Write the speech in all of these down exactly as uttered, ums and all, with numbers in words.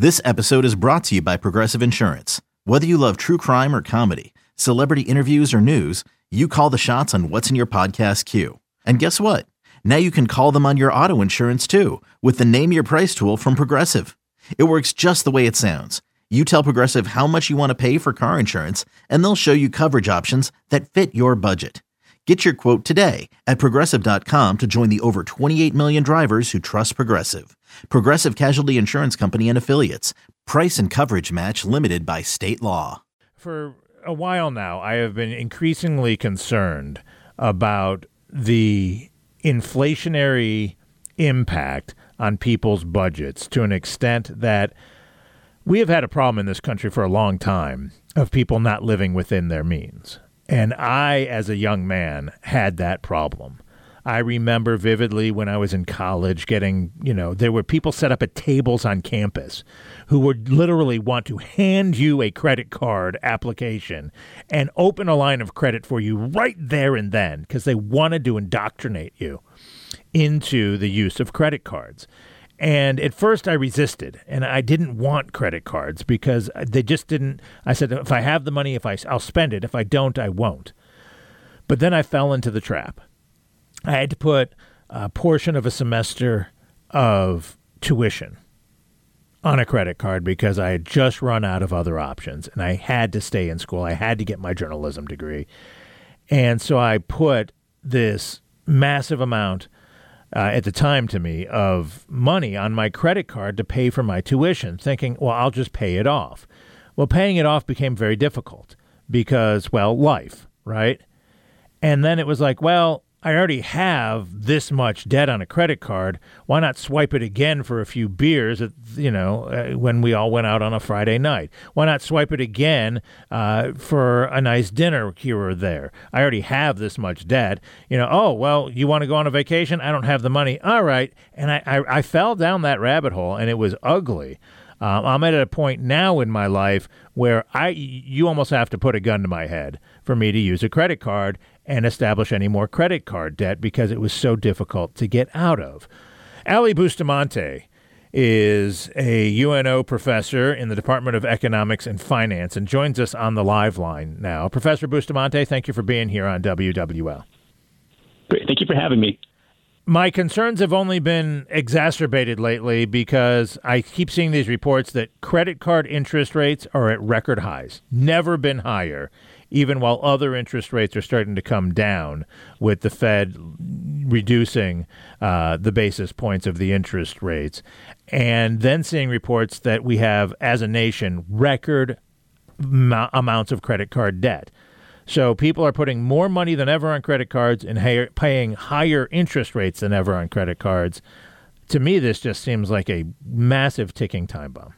This episode is brought to you by Progressive Insurance. Whether you love true crime or comedy, celebrity interviews or news, you call the shots on what's in your podcast queue. And guess what? Now you can call them on your auto insurance too with the Name Your Price tool from Progressive. It works just the way it sounds. You tell Progressive how much you want to pay for car insurance, and they'll show you coverage options that fit your budget. Get your quote today at Progressive dot com to join the over twenty-eight million drivers who trust Progressive. Progressive Casualty Insurance Company and Affiliates. Price and coverage match limited by state law. For a while now, I have been increasingly concerned about the inflationary impact on people's budgets to an extent that we have had a problem in this country for a long time of people not living within their means. And I, as a young man, had that problem. I remember vividly when I was in college getting, you know, there were people set up at tables on campus who would literally want to hand you a credit card application and open a line of credit for you right there and then because they wanted to indoctrinate you into the use of credit cards. And at first I resisted, and I didn't want credit cards because they just didn't. I said, if I have the money, if I, I'll spend it. If I don't, I won't. But then I fell into the trap. I had to put a portion of a semester of tuition on a credit card because I had just run out of other options, and I had to stay in school. I had to get my journalism degree. And so I put this massive amount Uh, at the time to me, of money on my credit card to pay for my tuition, thinking, well, I'll just pay it off. Well, paying it off became very difficult because, well, life, right? And then it was like, well, I already have this much debt on a credit card. Why not swipe it again for a few beers, at, you know, uh, when we all went out on a Friday night? Why not swipe it again uh, for a nice dinner here or there? I already have this much debt. You know, oh, well, you want to go on a vacation? I don't have the money. All right. And I, I, I fell down that rabbit hole, and it was ugly. Um, I'm at a point now in my life where I, you almost have to put a gun to my head for me to use a credit card and establish any more credit card debt because it was so difficult to get out of. Ali Bustamante is a U N O professor in the Department of Economics and Finance and joins us on the live line now. Professor Bustamante, thank you for being here on W W L. Great. Thank you for having me. My concerns have only been exacerbated lately because I keep seeing these reports that credit card interest rates are at record highs, never been higher, even while other interest rates are starting to come down with the Fed reducing uh, the basis points of the interest rates. And then seeing reports that we have, as a nation, record m- amounts of credit card debt. So people are putting more money than ever on credit cards and ha- paying higher interest rates than ever on credit cards. To me, this just seems like a massive ticking time bomb.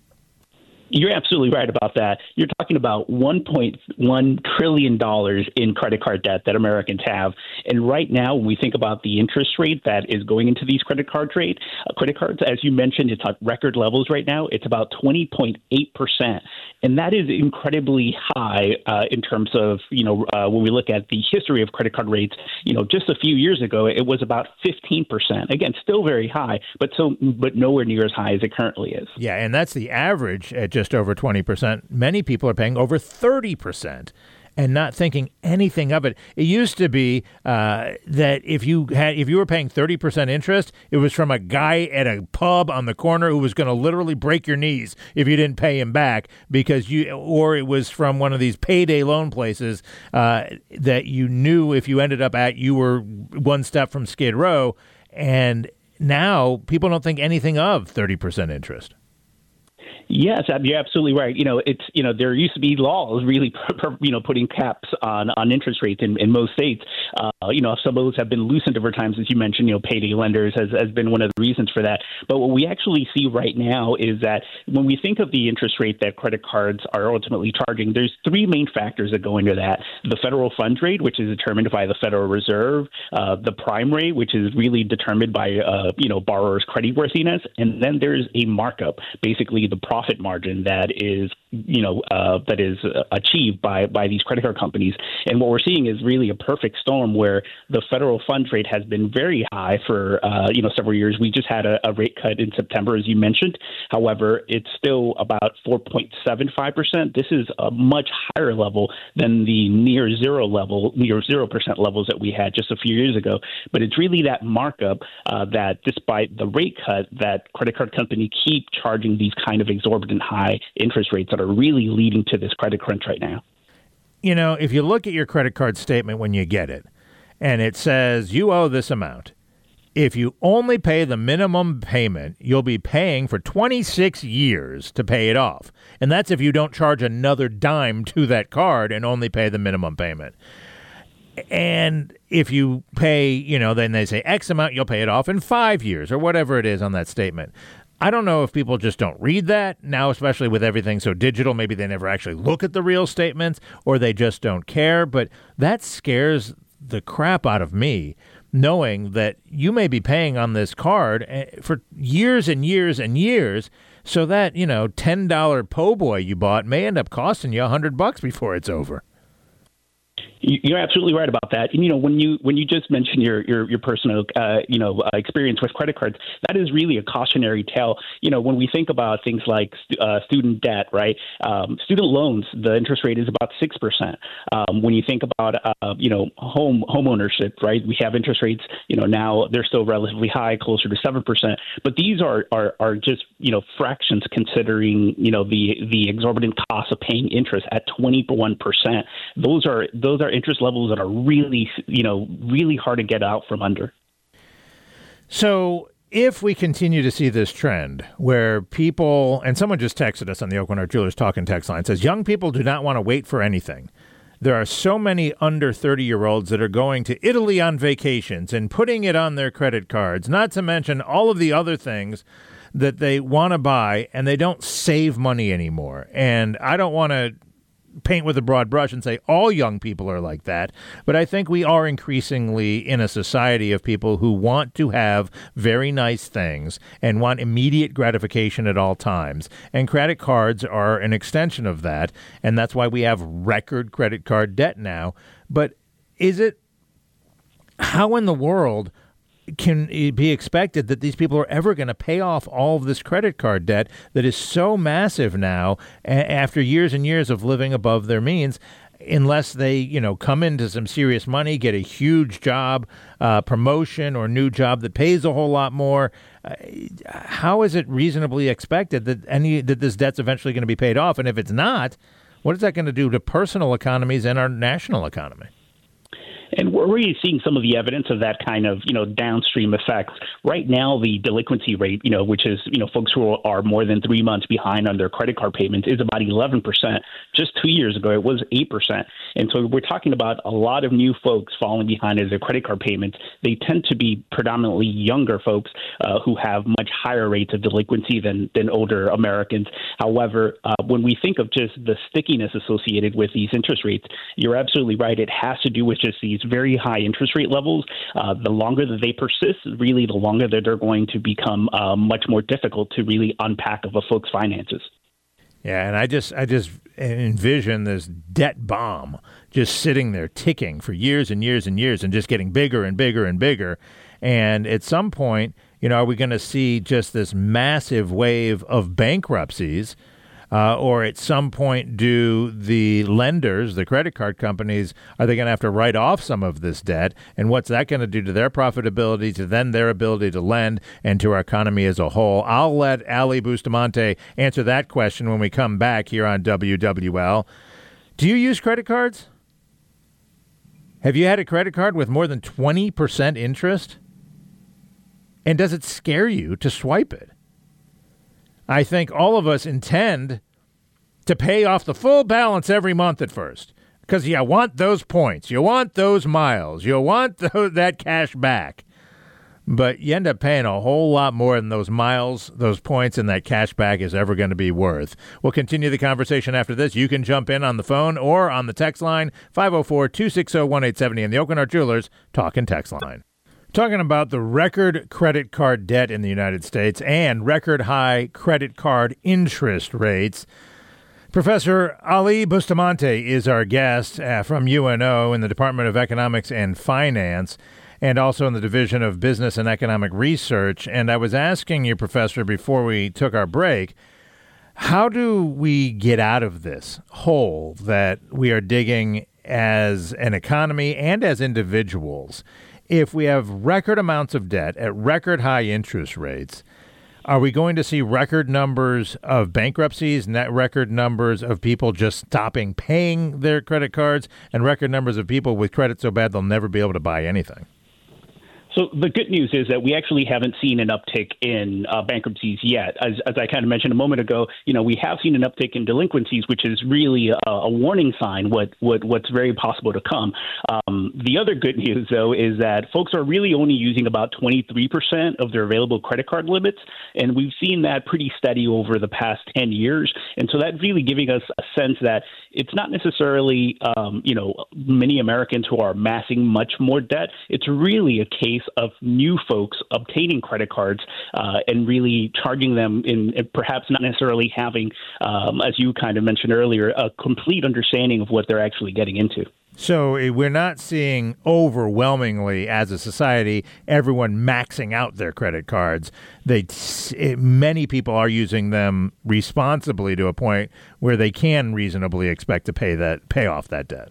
You're absolutely right about that. You're talking about one point one trillion dollars in credit card debt that Americans have. And right now, when we think about the interest rate that is going into these credit card rate, uh, credit cards, as you mentioned, it's at record levels right now. It's about twenty point eight percent. And that is incredibly high uh, in terms of, you know, uh, when we look at the history of credit card rates, you know, just a few years ago, it was about fifteen percent. Again, still very high, but so but nowhere near as high as it currently is. Yeah, and that's the average at just over twenty percent. Many people are paying over thirty percent and not thinking anything of it. It used to be uh, that if you had if you were paying thirty percent interest, it was from a guy at a pub on the corner who was going to literally break your knees if you didn't pay him back, because you, or it was from one of these payday loan places uh, that you knew if you ended up at, you were one step from Skid Row. And now people don't think anything of thirty percent interest. Yes, you're absolutely right. You know, it's, you know, there used to be laws really, you know, putting caps on, on interest rates in, in most states. Uh, you know, some of those have been loosened over time, as you mentioned. You know, payday lenders has, has been one of the reasons for that. But what we actually see right now is that when we think of the interest rate that credit cards are ultimately charging, there's three main factors that go into that. The federal funds rate, which is determined by the Federal Reserve, uh, the prime rate, which is really determined by, uh, you know, borrowers' creditworthiness, and then there's a markup, basically the profit profit margin that is, you know, uh, that is uh, achieved by by these credit card companies. And what we're seeing is really a perfect storm where the federal funds rate has been very high for, uh, you know, several years. We just had a, a rate cut in September, as you mentioned. However, it's still about four point seven five percent. This is a much higher level than the near zero level, near zero percent levels that we had just a few years ago. But it's really that markup uh, that despite the rate cut, that credit card companies keep charging these kind of exorbitant high interest rates that are really leading to this credit crunch right now. You know, if you look at your credit card statement when you get it, and it says you owe this amount, if you only pay the minimum payment, you'll be paying for twenty-six years to pay it off. And that's if you don't charge another dime to that card and only pay the minimum payment. And if you pay, you know, then they say X amount, you'll pay it off in five years or whatever it is on that statement. I don't know if people just don't read that now, especially with everything so digital. Maybe they never actually look at the real statements or they just don't care. But that scares the crap out of me, knowing that you may be paying on this card for years and years and years. So that, you know, ten dollars po' boy you bought may end up costing you a hundred bucks before it's over. You're absolutely right about that. And, you know, when you when you just mentioned your your, your personal, uh, you know, uh, experience with credit cards, that is really a cautionary tale. You know, when we think about things like uh, student debt, right? Um, student loans, the interest rate is about six percent. Um, when you think about, uh, you know, home home ownership, right? We have interest rates, you know, now they're still relatively high, closer to seven percent. But these are, are, are just, you know, fractions considering, you know, the the exorbitant cost of paying interest at twenty-one percent. Those are those are interest levels that are really, you know, really hard to get out from under. So if we continue to see this trend where people, and someone just texted us on the Oakland Art Jewelers Talking text line, says young people do not want to wait for anything. There are so many under thirty-year-olds that are going to Italy on vacations and putting it on their credit cards, not to mention all of the other things that they want to buy, and they don't save money anymore. And I don't want to paint with a broad brush and say all young people are like that, but I think we are increasingly in a society of people who want to have very nice things and want immediate gratification at all times. And credit cards are an extension of that, and that's why we have record credit card debt now. But is it, how in the world can it be expected that these people are ever going to pay off all of this credit card debt that is so massive now a- after years and years of living above their means, unless they, you know, come into some serious money, get a huge job, uh, promotion or new job that pays a whole lot more? Uh, how is it reasonably expected that any that this debt's eventually going to be paid off? And if it's not, what is that going to do to personal economies and our national economy? And we're really seeing some of the evidence of that kind of, you know, downstream effects. Right now, the delinquency rate, you know, which is, you know, folks who are more than three months behind on their credit card payments is about eleven percent. Just two years ago, it was eight percent. And so we're talking about a lot of new folks falling behind in their credit card payments. They tend to be predominantly younger folks uh, who have much higher rates of delinquency than, than older Americans. However, uh, when we think of just the stickiness associated with these interest rates, you're absolutely right. It has to do with just these very high interest rate levels. Uh, the longer that they persist, really the longer that they're going to become uh, much more difficult to really unpack of a folks' finances. Yeah, and I just I just envision this debt bomb just sitting there ticking for years and years and years and just getting bigger and bigger and bigger. And at some point, you know, are we going to see just this massive wave of bankruptcies? Uh, or at some point, do the lenders, the credit card companies, are they going to have to write off some of this debt? And what's that going to do to their profitability, to then their ability to lend, and to our economy as a whole? I'll let Ali Bustamante answer that question when we come back here on W W L. Do you use credit cards? Have you had a credit card with more than twenty percent interest? And does it scare you to swipe it? I think all of us intend to pay off the full balance every month at first because you want those points. You want those miles. You want th- that cash back. But you end up paying a whole lot more than those miles, those points, and that cash back is ever going to be worth. We'll continue the conversation after this. You can jump in on the phone or on the text line, five oh four, two six oh, one eight seven oh, and the Oakland Art Jewelers Talk and Text line. Talking about the record credit card debt in the United States and record high credit card interest rates. Professor Ali Bustamante is our guest uh, from U N O in the Department of Economics and Finance, and also in the Division of Business and Economic Research. And I was asking you, Professor, before we took our break, how do we get out of this hole that we are digging as an economy and as individuals? If we have record amounts of debt at record high interest rates, are we going to see record numbers of bankruptcies, net record numbers of people just stopping paying their credit cards, and record numbers of people with credit so bad they'll never be able to buy anything? So the good news is that we actually haven't seen an uptick in uh, bankruptcies yet. As, as I kind of mentioned a moment ago, you know, we have seen an uptick in delinquencies, which is really a, a warning sign what, what what's very possible to come. Um, the other good news, though, is that folks are really only using about twenty-three percent of their available credit card limits, and we've seen that pretty steady over the past ten years. And so that's really giving us a sense that it's not necessarily, um, you know, many Americans who are amassing much more debt. It's really a case of new folks obtaining credit cards uh, and really charging them in perhaps not necessarily having, um, as you kind of mentioned earlier, a complete understanding of what they're actually getting into. So we're not seeing overwhelmingly as a society everyone maxing out their credit cards. They it, many people are using them responsibly to a point where they can reasonably expect to pay that pay off that debt.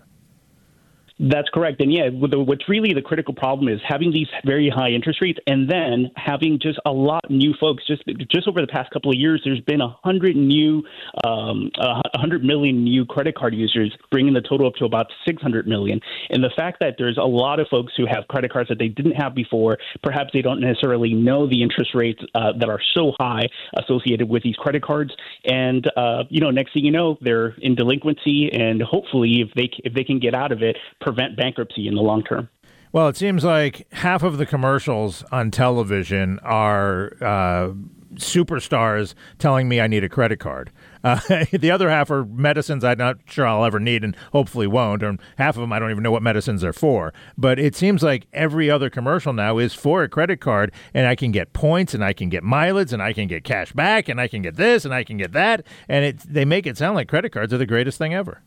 That's correct. And yeah, what's really the critical problem is having these very high interest rates and then having just a lot of new folks. Just just over the past couple of years, there's been a hundred new, um, a hundred million new credit card users, bringing the total up to about six hundred million. And the fact that there's a lot of folks who have credit cards that they didn't have before, perhaps they don't necessarily know the interest rates uh, that are so high associated with these credit cards. And, uh, you know, next thing you know, they're in delinquency, and hopefully if they if they can get out of it, prevent bankruptcy in the long term. Well, it seems like half of the commercials on television are uh, superstars telling me I need a credit card. Uh, the other half are medicines I'm not sure I'll ever need and hopefully won't. And half of them I don't even know what medicines they're for. But it seems like every other commercial now is for a credit card, and I can get points, and I can get mileage, and I can get cash back, and I can get this, and I can get that. And it, they make it sound like credit cards are the greatest thing ever.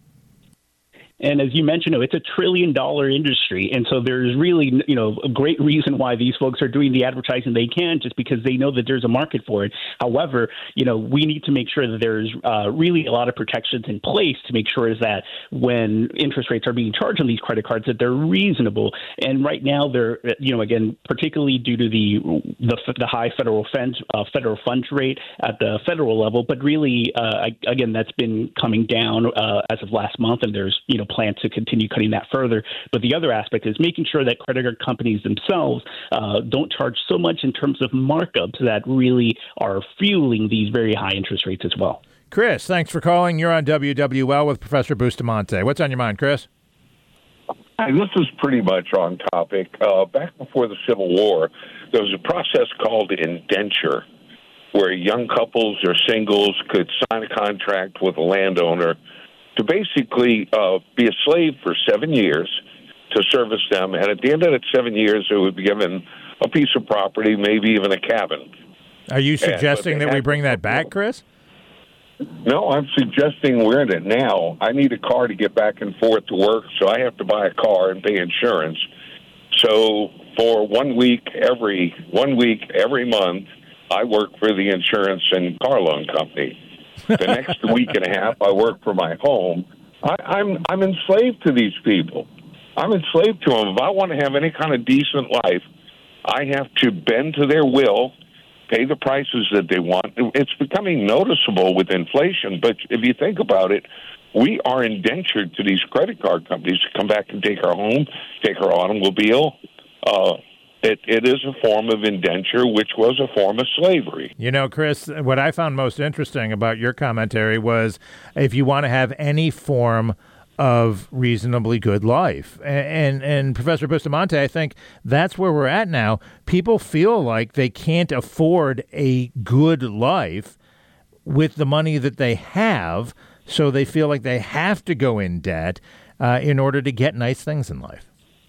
And as you mentioned, it's a trillion dollar industry. And so there's really, you know, a great reason why these folks are doing the advertising they can, just because they know that there's a market for it. However, you know, we need to make sure that there's uh, really a lot of protections in place to make sure is that when interest rates are being charged on these credit cards, that they're reasonable. And right now they're, you know, again, particularly due to the the, the high federal funds, uh, federal funds rate at the federal level. But really, uh, again, that's been coming down uh, as of last month. And there's, you know, plan to continue cutting that further. But the other aspect is making sure that credit card companies themselves uh, don't charge so much in terms of markups that really are fueling these very high interest rates as well. Chris, thanks for calling. You're on W W L with Professor Bustamante. What's on your mind, Chris? Hi, this is pretty much on topic. Uh, back before the Civil War, there was a process called indenture, where young couples or singles could sign a contract with a landowner to basically uh, be a slave for seven years to service them. And at the end of that seven years, they would be given a piece of property, maybe even a cabin. Are you suggesting and, that we bring that back, Chris? No, I'm suggesting we're in it now. I need a car to get back and forth to work, so I have to buy a car and pay insurance. So for one week every one week every month, I work for the insurance and car loan company. The next week and a half, I work for my home. I, I'm I'm enslaved to these people. I'm enslaved to them. If I want to have any kind of decent life, I have to bend to their will, pay the prices that they want. It's becoming noticeable with inflation, but if you think about it, we are indentured to these credit card companies to come back and take our home, take our automobile. Uh, It, it is a form of indenture, which was a form of slavery. You know, Chris, what I found most interesting about your commentary was if you want to have any form of reasonably good life. And, and, and Professor Bustamante, I think that's where we're at now. People feel like they can't afford a good life with the money that they have, so they feel like they have to go in debt uh, in order to get nice things in life.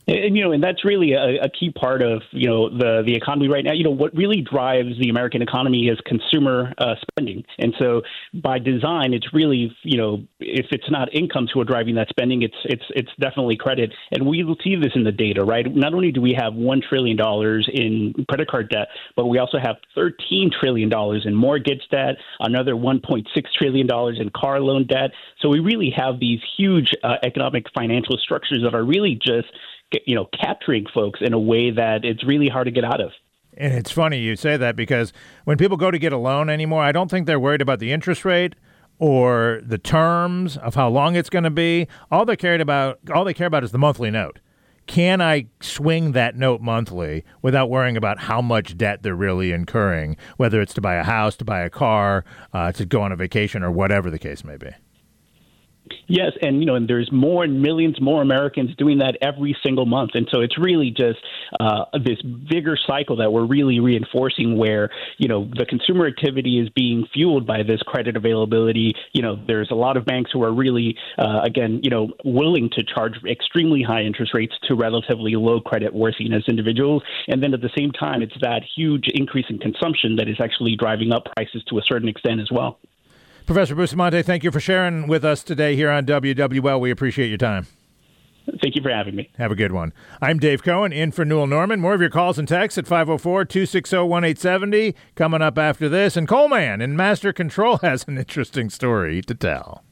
And, you know, and that's really a, a key part of, you know, the, the economy right now. You know, what really drives the American economy is consumer uh, spending. And so by design, it's really, you know, if it's not incomes who are driving that spending, it's it's it's definitely credit. And we will see this in the data, right? Not only do we have one trillion dollars in credit card debt, but we also have thirteen trillion dollars in mortgage debt, another one point six trillion dollars in car loan debt. So we really have these huge uh, economic financial structures that are really just you know, capturing folks in a way that it's really hard to get out of. And it's funny you say that because when people go to get a loan anymore, I don't think they're worried about the interest rate or the terms of how long it's going to be. All they cared about, all they care about is the monthly note. Can I swing that note monthly without worrying about how much debt they're really incurring, whether it's to buy a house, to buy a car, uh, to go on a vacation, or whatever the case may be? Yes, and you know, and there's more and millions more Americans doing that every single month, and so it's really just uh, this bigger cycle that we're really reinforcing, where you know the consumer activity is being fueled by this credit availability. You know, there's a lot of banks who are really, uh, again, you know, willing to charge extremely high interest rates to relatively low credit worthiness individuals, and then at the same time, it's that huge increase in consumption that is actually driving up prices to a certain extent as well. Professor Bustamante, thank you for sharing with us today here on W W L. We appreciate your time. Thank you for having me. Have a good one. I'm Dave Cohen, in for Newell Norman. More of your calls and texts at five oh four, two six oh, one eight seven oh coming up after this. And Coleman in Master Control has an interesting story to tell.